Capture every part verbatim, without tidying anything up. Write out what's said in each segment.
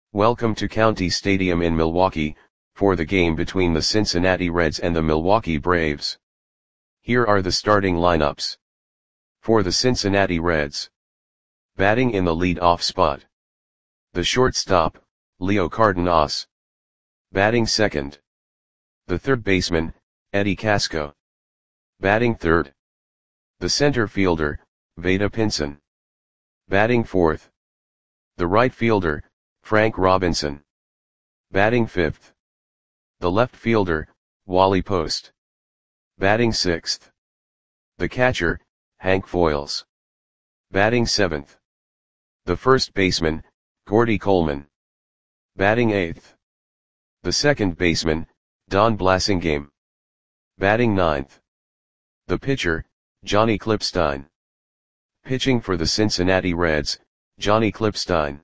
Welcome to County Stadium in Milwaukee, for the game between the Cincinnati Reds and the Milwaukee Braves. Here are the starting lineups. For the Cincinnati Reds. Batting in the lead-off spot. The shortstop, Leo Cardenas. Batting second. The third baseman, Eddie Casco. Batting third. The center fielder, Vada Pinson. Batting fourth. The right fielder, Frank Robinson. Batting fifth. The left fielder, Wally Post. Batting sixth. The catcher, Hank Foils. Batting seventh. The first baseman, Gordy Coleman. Batting eighth. The second baseman, Don Blasingame. Batting ninth. The pitcher, Johnny Klippstein. Pitching for the Cincinnati Reds, Johnny Klippstein.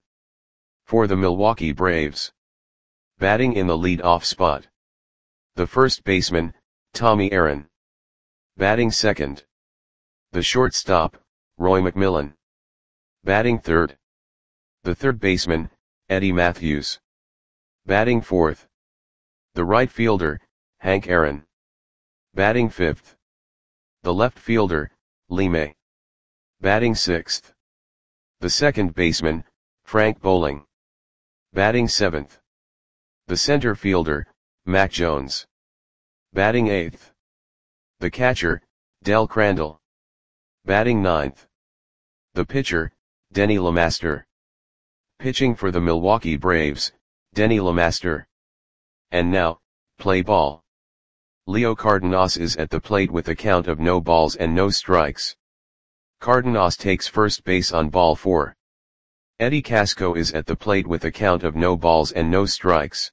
For the Milwaukee Braves. Batting in the lead-off spot. The first baseman, Tommy Aaron. Batting second. The shortstop, Roy McMillan. Batting third. The third baseman, Eddie Matthews. Batting fourth. The right fielder, Hank Aaron. Batting fifth. The left fielder, Lee May. Batting sixth. The second baseman, Frank Bowling. Batting seventh. The center fielder, Mac Jones. Batting eighth. The catcher, Del Crandall. Batting ninth. The pitcher, Denny LeMaster. Pitching for the Milwaukee Braves, Denny LeMaster. And now, play ball. Leo Cardenas is at the plate with a count of no balls and no strikes. Cardenas takes first base on ball four. Eddie Casco is at the plate with a count of no balls and no strikes.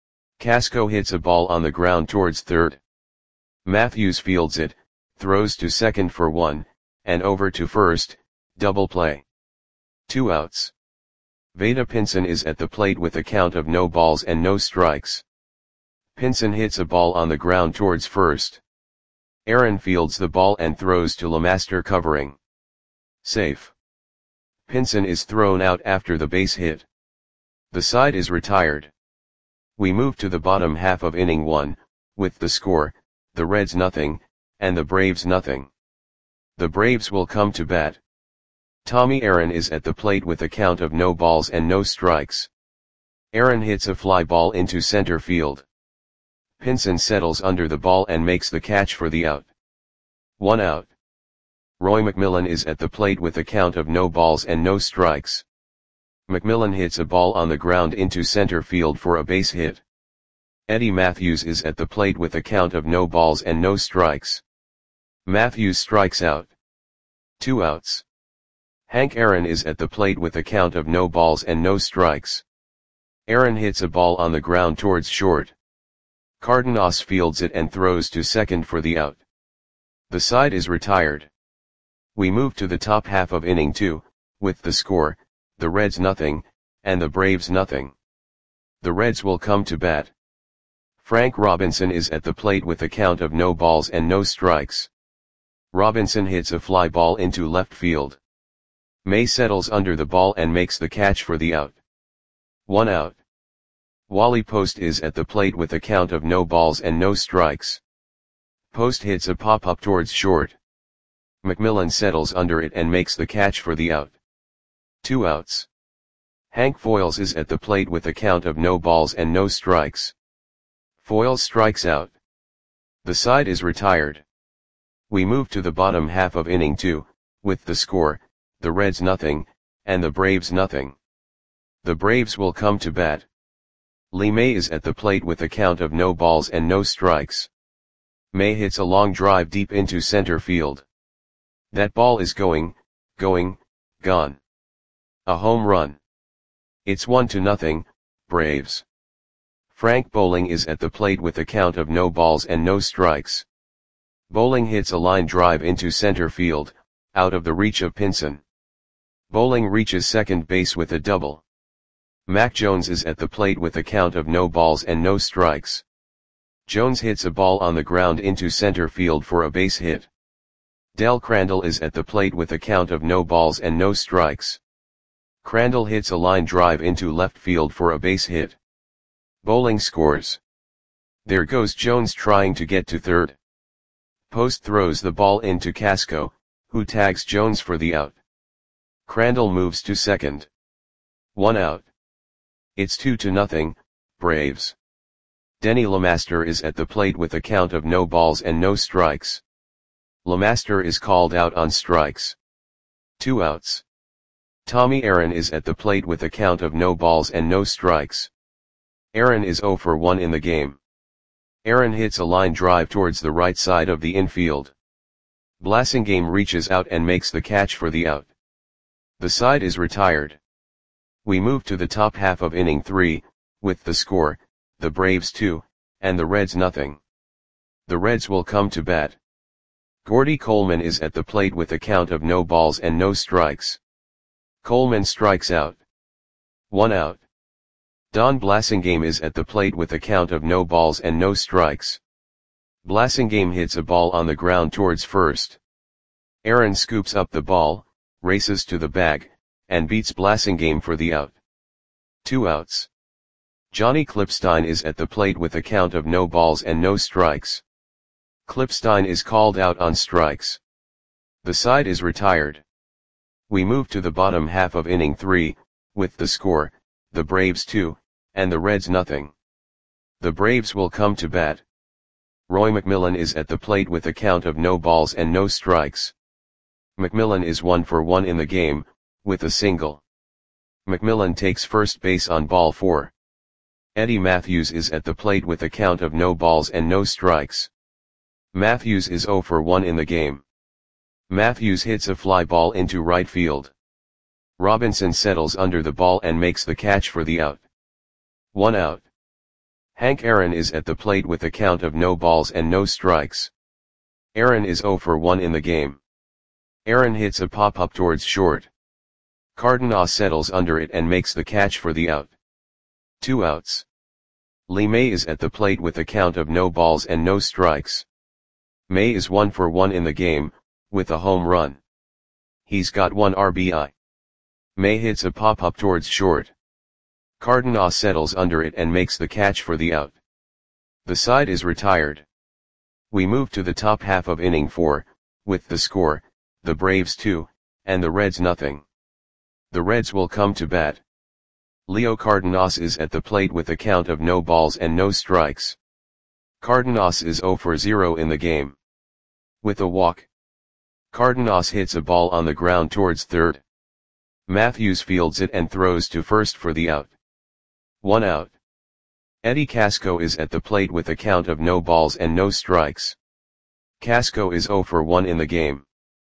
Casco hits a ball on the ground towards third. Matthews fields it, throws to second for one, and over to first, double play. Two outs. Vada Pinson is at the plate with a count of no balls and no strikes. Pinson hits a ball on the ground towards first. Aaron fields the ball and throws to LeMaster covering. Safe. Pinson is thrown out after the base hit. The side is retired. We move to the bottom half of inning one, with the score, the Reds nothing, and the Braves nothing. The Braves will come to bat. Tommy Aaron is at the plate with a count of no balls and no strikes. Aaron hits a fly ball into center field. Pinson settles under the ball and makes the catch for the out. One out. Roy McMillan is at the plate with a count of no balls and no strikes. McMillan hits a ball on the ground into center field for a base hit. Eddie Matthews is at the plate with a count of no balls and no strikes. Matthews strikes out. Two outs. Hank Aaron is at the plate with a count of no balls and no strikes. Aaron hits a ball on the ground towards short. Cardenas fields it and throws to second for the out. The side is retired. We move to the top half of inning two, with the score, the Reds nothing, and the Braves nothing. The Reds will come to bat. Frank Robinson is at the plate with a count of no balls and no strikes. Robinson hits a fly ball into left field. May settles under the ball and makes the catch for the out. One out. Wally Post is at the plate with a count of no balls and no strikes. Post hits a pop-up towards short. McMillan settles under it and makes the catch for the out. Two outs. Hank Foils is at the plate with a count of no balls and no strikes. Foils strikes out. The side is retired. We move to the bottom half of inning two, with the score, the Reds nothing, and the Braves nothing. The Braves will come to bat. Lee May is at the plate with a count of no balls and no strikes. May hits a long drive deep into center field. That ball is going, going, gone. A home run. It's one to nothing, Braves. Frank Bowling is at the plate with a count of no balls and no strikes. Bowling hits a line drive into center field, out of the reach of Pinson. Bowling reaches second base with a double. Mac Jones is at the plate with a count of no balls and no strikes. Jones hits a ball on the ground into center field for a base hit. Del Crandall is at the plate with a count of no balls and no strikes. Crandall hits a line drive into left field for a base hit. Bowling scores. There goes Jones trying to get to third. Post throws the ball into Casco, who tags Jones for the out. Crandall moves to second. One out. It's two to nothing, Braves. Denny LeMaster is at the plate with a count of no balls and no strikes. LeMaster is called out on strikes. Two outs. Tommy Aaron is at the plate with a count of no balls and no strikes. Aaron is oh for one in the game. Aaron hits a line drive towards the right side of the infield. Blasingame reaches out and makes the catch for the out. The side is retired. We move to the top half of inning three, with the score, the Braves two, and the Reds nothing. The Reds will come to bat. Gordy Coleman is at the plate with a count of no balls and no strikes. Coleman strikes out. One out. Don Blasingame is at the plate with a count of no balls and no strikes. Blasingame hits a ball on the ground towards first. Aaron scoops up the ball, races to the bag, and beats Blasingame for the out. Two outs. Johnny Klipstein is at the plate with a count of no balls and no strikes. Klipstein is called out on strikes. The side is retired. We move to the bottom half of inning three, with the score, the Braves two, and the Reds nothing. The Braves will come to bat. Roy McMillan is at the plate with a count of no balls and no strikes. McMillan is one for one in the game, with a single. McMillan takes first base on ball four. Eddie Matthews is at the plate with a count of no balls and no strikes. Matthews is oh for one in the game. Matthews hits a fly ball into right field. Robinson settles under the ball and makes the catch for the out. One out. Hank Aaron is at the plate with a count of no balls and no strikes. Aaron is oh for one in the game. Aaron hits a pop-up towards short. Cardenas settles under it and makes the catch for the out. Two outs. Lee May is at the plate with a count of no balls and no strikes. May is one for one in the game, with a home run. He's got one R B I. May hits a pop-up towards short. Cardenas settles under it and makes the catch for the out. The side is retired. We move to the top half of inning four, with the score, the Braves two, and the Reds nothing. The Reds will come to bat. Leo Cardenas is at the plate with a count of no balls and no strikes. Cardenas is oh for zero in the game. With a walk. Cardenas hits a ball on the ground towards third. Matthews fields it and throws to first for the out. One out. Eddie Casco is at the plate with a count of no balls and no strikes. Casco is oh for one in the game.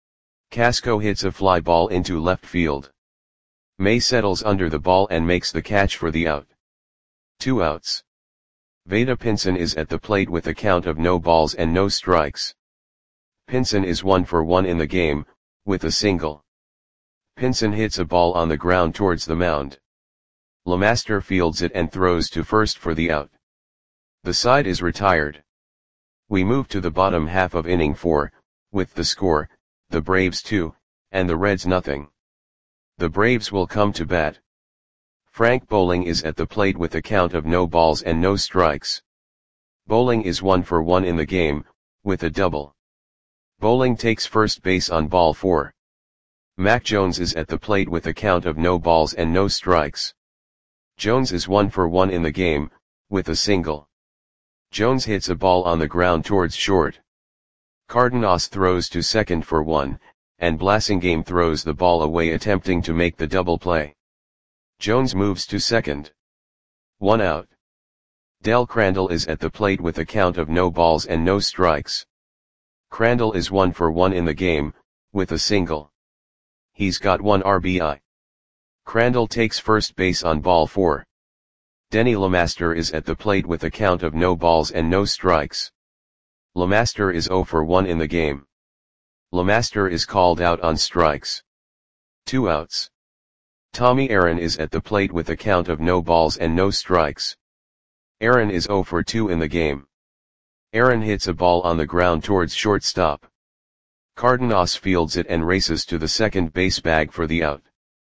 Casco hits a fly ball into left field. May settles under the ball and makes the catch for the out. Two outs. Vada Pinson is at the plate with a count of no balls and no strikes. Pinson is one for one in the game, with a single. Pinson hits a ball on the ground towards the mound. LeMaster fields it and throws to first for the out. The side is retired. We move to the bottom half of inning four, with the score, the Braves two, and the Reds nothing. The Braves will come to bat. Frank Bowling is at the plate with a count of no balls and no strikes. Bowling is one for one in the game, with a double. Bowling takes first base on ball four. Mac Jones is at the plate with a count of no balls and no strikes. Jones is one for one in the game, with a single. Jones hits a ball on the ground towards short. Cardenas throws to second for one, and Blasingame throws the ball away attempting to make the double play. Jones moves to second. One out. Del Crandall is at the plate with a count of no balls and no strikes. Crandall is one for one in the game, with a single. He's got one R B I. Crandall takes first base on ball four. Denny LeMaster is at the plate with a count of no balls and no strikes. LeMaster is oh for one in the game. LeMaster is called out on strikes. Two outs. Tommy Aaron is at the plate with a count of no balls and no strikes. Aaron is oh for two in the game. Aaron hits a ball on the ground towards shortstop. Cardenas fields it and races to the second base bag for the out.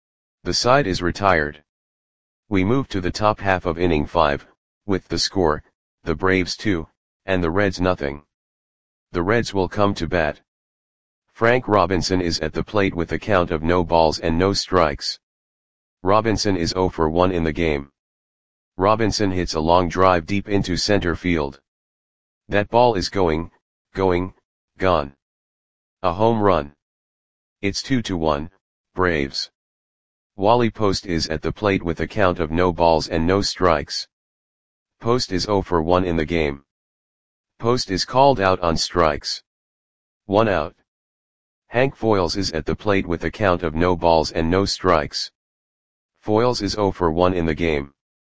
The side is retired. We move to the top half of inning five, with the score, the Braves two, and the Reds nothing. The Reds will come to bat. Frank Robinson is at the plate with a count of no balls and no strikes. Robinson is oh for one in the game. Robinson hits a long drive deep into center field. That ball is going, going, gone. A home run. It's two to one, Braves. Wally Post is at the plate with a count of no balls and no strikes. Post is oh for one in the game. Post is called out on strikes. One out. Hank Foils is at the plate with a count of no balls and no strikes. Foils is oh for one in the game.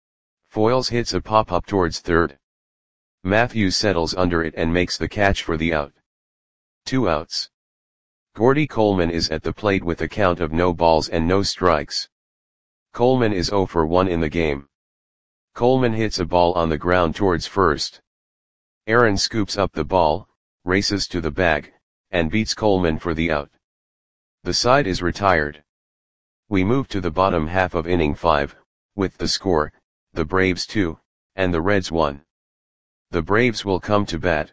Foils hits a pop-up towards third. Matthews settles under it and makes the catch for the out. Two outs. Gordy Coleman is at the plate with a count of no balls and no strikes. Coleman is oh for one in the game. Coleman hits a ball on the ground towards first. Aaron scoops up the ball, races to the bag, and beats Coleman for the out. The side is retired. We move to the bottom half of inning five, with the score, the Braves two, and the Reds one. The Braves will come to bat.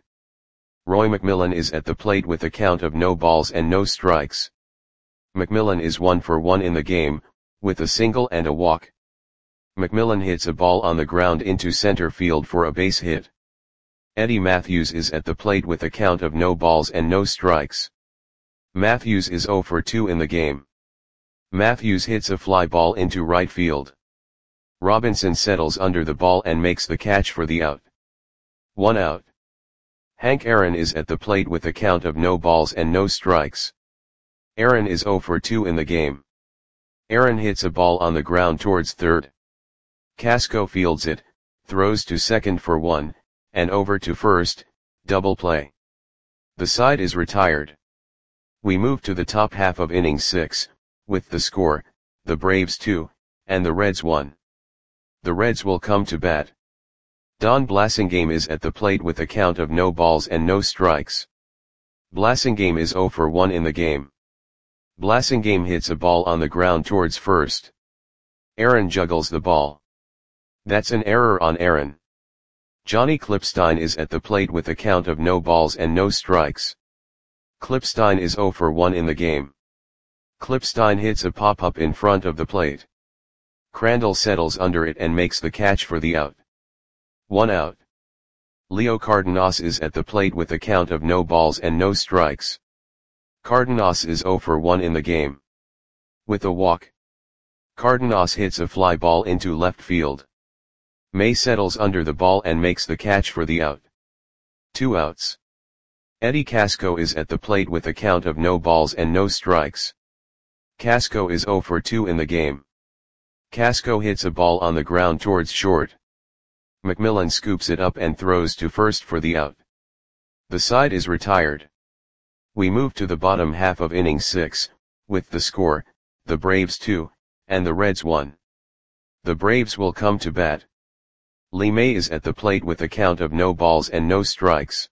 Roy McMillan is at the plate with a count of no balls and no strikes. McMillan is one for one in the game, with a single and a walk. McMillan hits a ball on the ground into center field for a base hit. Eddie Matthews is at the plate with a count of no balls and no strikes. Matthews is oh for two in the game. Matthews hits a fly ball into right field. Robinson settles under the ball and makes the catch for the out. One out. Hank Aaron is at the plate with a count of no balls and no strikes. Aaron is oh for two in the game. Aaron hits a ball on the ground towards third. Casco fields it, throws to second for one, and over to first, double play. The side is retired. We move to the top half of inning six, with the score, the Braves two, and the Reds one. The Reds will come to bat. Don Blasingame is at the plate with a count of no balls and no strikes. Blasingame is oh for one in the game. Blasingame hits a ball on the ground towards first. Aaron juggles the ball. That's an error on Aaron. Johnny Klipstein is at the plate with a count of no balls and no strikes. Klipstein is oh for one in the game. Klipstein hits a pop-up in front of the plate. Crandall settles under it and makes the catch for the out. One out. Leo Cardenas is at the plate with a count of no balls and no strikes. Cardenas is oh for one in the game. With a walk. Cardenas hits a fly ball into left field. May settles under the ball and makes the catch for the out. Two outs. Eddie Casco is at the plate with a count of no balls and no strikes. Casco is oh for two in the game. Casco hits a ball on the ground towards short. McMillan scoops it up and throws to first for the out. The side is retired. We move to the bottom half of inning six, with the score, the Braves two, and the Reds one. The Braves will come to bat. Lee May is at the plate with a count of no balls and no strikes.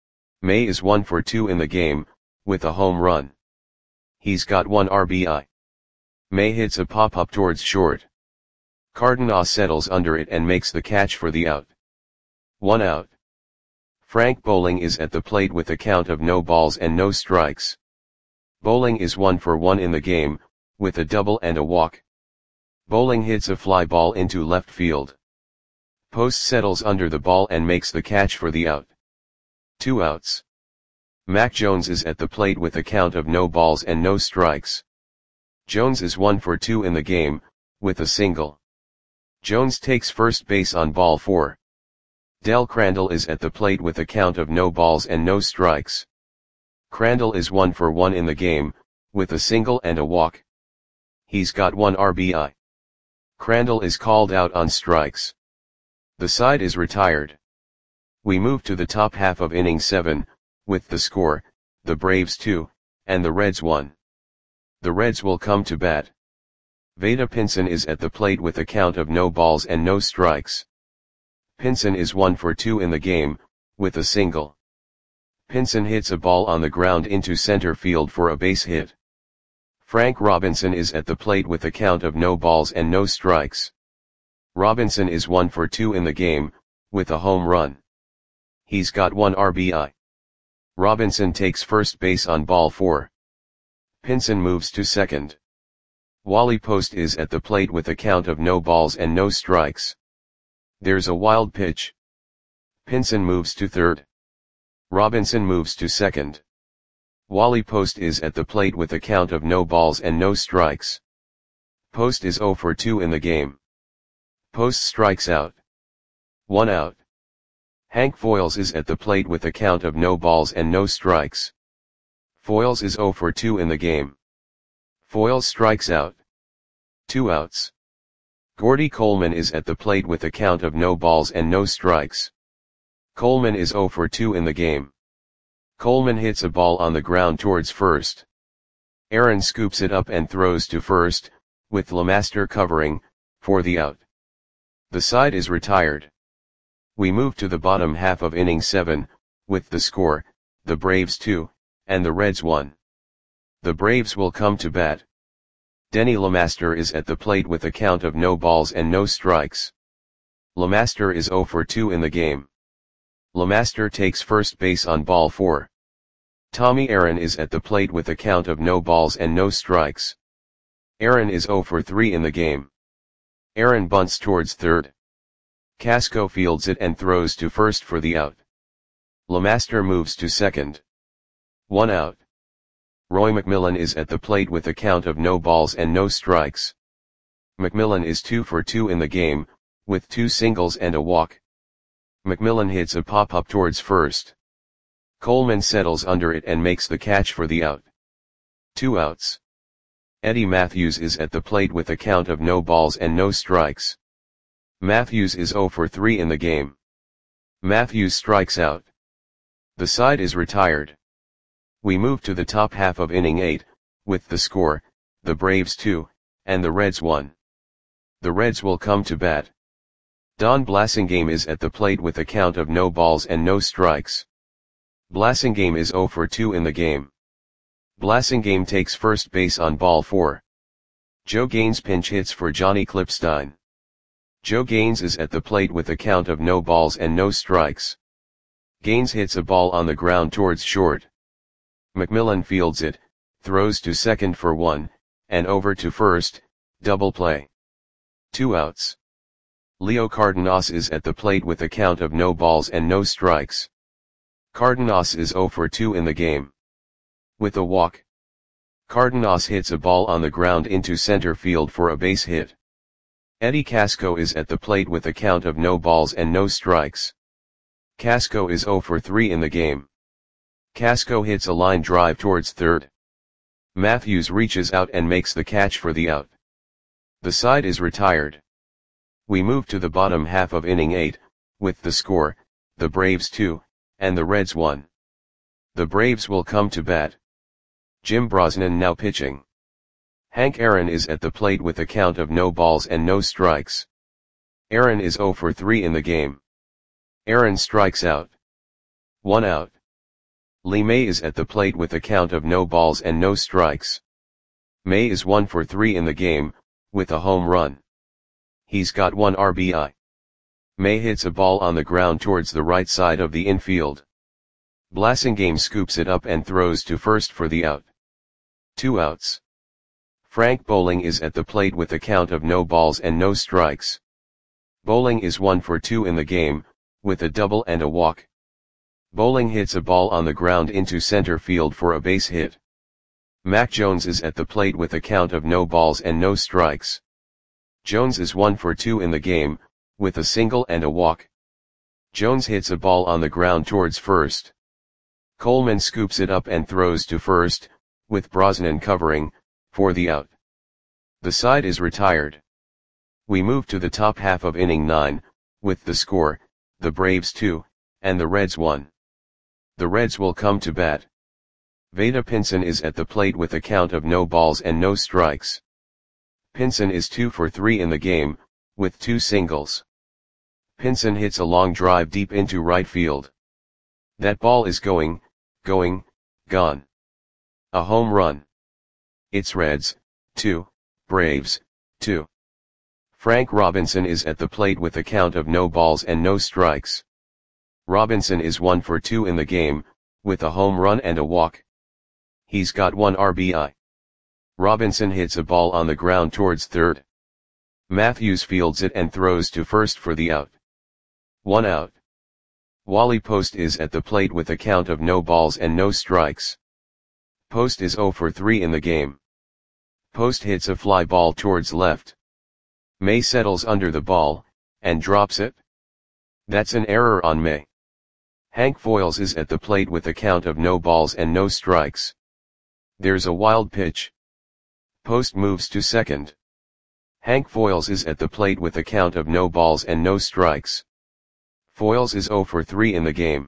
May is one for two in the game, with a home run. He's got one R B I. May hits a pop-up towards short. Cardenas settles under it and makes the catch for the out. One out. Frank Bowling is at the plate with a count of no balls and no strikes. Bowling is one for one in the game, with a double and a walk. Bowling hits a fly ball into left field. Post settles under the ball and makes the catch for the out. Two outs. Mac Jones is at the plate with a count of no balls and no strikes. Jones is one for two in the game, with a single. Jones takes first base on ball four. Del Crandall is at the plate with a count of no balls and no strikes. Crandall is one for one in the game, with a single and a walk. He's got one R B I. Crandall is called out on strikes. The side is retired. We move to the top half of inning seven, with the score, the Braves two, and the Reds one. The Reds will come to bat. Vada Pinson is at the plate with a count of no balls and no strikes. Pinson is one for two in the game, with a single. Pinson hits a ball on the ground into center field for a base hit. Frank Robinson is at the plate with a count of no balls and no strikes. Robinson is one for two in the game, with a home run. He's got one R B I. Robinson takes first base on ball four. Pinson moves to second. Wally Post is at the plate with a count of no balls and no strikes. There's a wild pitch. Pinson moves to third. Robinson moves to second. Wally Post is at the plate with a count of no balls and no strikes. Post is zero for two in the game. Post strikes out. One out. Hank Foils is at the plate with a count of no balls and no strikes. Foils is zero for two in the game. Foils strikes out. Two outs. Gordy Coleman is at the plate with a count of no balls and no strikes. Coleman is zero for two in the game. Coleman hits a ball on the ground towards first. Aaron scoops it up and throws to first, with LeMaster covering, for the out. The side is retired. We move to the bottom half of inning seven, with the score, the Braves two, and the Reds one. The Braves will come to bat. Denny LeMaster is at the plate with a count of no balls and no strikes. LeMaster is zero for two in the game. LeMaster takes first base on ball four. Tommy Aaron is at the plate with a count of no balls and no strikes. Aaron is zero for three in the game. Aaron bunts towards third. Casco fields it and throws to first for the out. LeMaster moves to second. One out. Roy McMillan is at the plate with a count of no balls and no strikes. McMillan is two for two in the game, with two singles and a walk. McMillan hits a pop-up towards first. Coleman settles under it and makes the catch for the out. Two outs. Eddie Matthews is at the plate with a count of no balls and no strikes. Matthews is zero for three in the game. Matthews strikes out. The side is retired. We move to the top half of inning eight, with the score, the Braves two, and the Reds one. The Reds will come to bat. Don Blasingame is at the plate with a count of no balls and no strikes. Blasingame is zero for two in the game. Blasingame takes first base on ball four. Joe Gaines pinch hits for Johnny Klipstein. Joe Gaines is at the plate with a count of no balls and no strikes. Gaines hits a ball on the ground towards short. McMillan fields it, throws to second for one, and over to first, double play. Two outs. Leo Cardenas is at the plate with a count of no balls and no strikes. Cardenas is zero for two in the game. With a walk. Cardenas hits a ball on the ground into center field for a base hit. Eddie Casco is at the plate with a count of no balls and no strikes. Casco is zero for three in the game. Casco hits a line drive towards third. Matthews reaches out and makes the catch for the out. The side is retired. We move to the bottom half of inning eight, with the score, the Braves two, and the Reds one. The Braves will come to bat. Jim Brosnan now pitching. Hank Aaron is at the plate with a count of no balls and no strikes. Aaron is zero for three in the game. Aaron strikes out. One out. Lee May is at the plate with a count of no balls and no strikes. May is one for three in the game, with a home run. He's got one R B I. May hits a ball on the ground towards the right side of the infield. Blasingame scoops it up and throws to first for the out. Two outs. Frank Bowling is at the plate with a count of no balls and no strikes. Bowling is one for two in the game, with a double and a walk. Bowling hits a ball on the ground into center field for a base hit. Mac Jones is at the plate with a count of no balls and no strikes. Jones is one for two in the game, with a single and a walk. Jones hits a ball on the ground towards first. Coleman scoops it up and throws to first, with Brosnan covering, for the out. The side is retired. We move to the top half of inning nine, with the score, the Braves two, and the Reds one. The Reds will come to bat. Vada Pinson is at the plate with a count of no balls and no strikes. Pinson is two for three in the game, with two singles. Pinson hits a long drive deep into right field. That ball is going, going, gone. A home run. It's Reds, two, Braves, two. Frank Robinson is at the plate with a count of no balls and no strikes. Robinson is one for two in the game, with a home run and a walk. He's got one R B I. Robinson hits a ball on the ground towards third. Matthews fields it and throws to first for the out. One out. Wally Post is at the plate with a count of no balls and no strikes. Post is zero for three in the game. Post hits a fly ball towards left. May settles under the ball, and drops it. That's an error on May. Hank Foils is at the plate with a count of no balls and no strikes. There's a wild pitch. Post moves to second. Hank Foils is at the plate with a count of no balls and no strikes. Foils is zero for three in the game.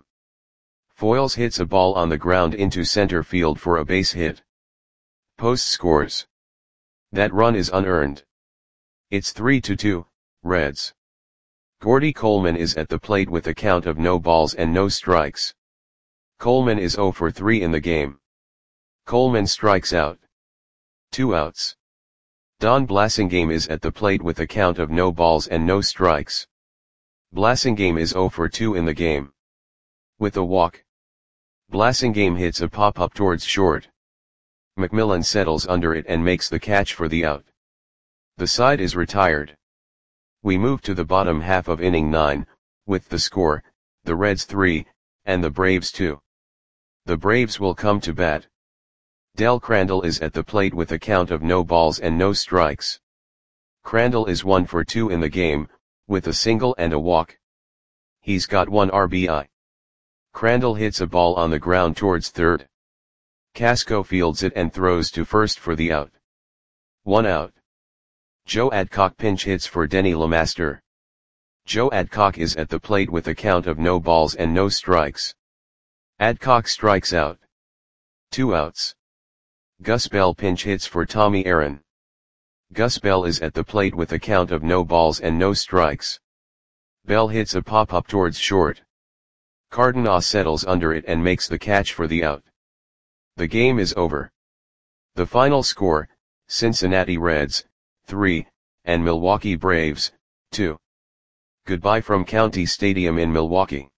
Foils hits a ball on the ground into center field for a base hit. Post scores. That run is unearned. It's three to two, Reds. Gordy Coleman is at the plate with a count of no balls and no strikes. Coleman is zero for three in the game. Coleman strikes out. Two outs. Don Blasingame is at the plate with a count of no balls and no strikes. Blasingame is zero for two in the game. With a walk. Blasingame hits a pop-up towards short. McMillan settles under it and makes the catch for the out. The side is retired. We move to the bottom half of inning nine, with the score, the Reds three, and the Braves two. The Braves will come to bat. Del Crandall is at the plate with a count of no balls and no strikes. Crandall is one for two in the game, with a single and a walk. He's got one R B I. Crandall hits a ball on the ground towards third. Casco fields it and throws to first for the out. One out. Joe Adcock pinch hits for Denny LeMaster. Joe Adcock is at the plate with a count of no balls and no strikes. Adcock strikes out. Two outs. Gus Bell pinch hits for Tommy Aaron. Gus Bell is at the plate with a count of no balls and no strikes. Bell hits a pop-up towards short. Cardenas settles under it and makes the catch for the out. The game is over. The final score, Cincinnati Reds, three, and Milwaukee Braves, two. Goodbye from County Stadium in Milwaukee.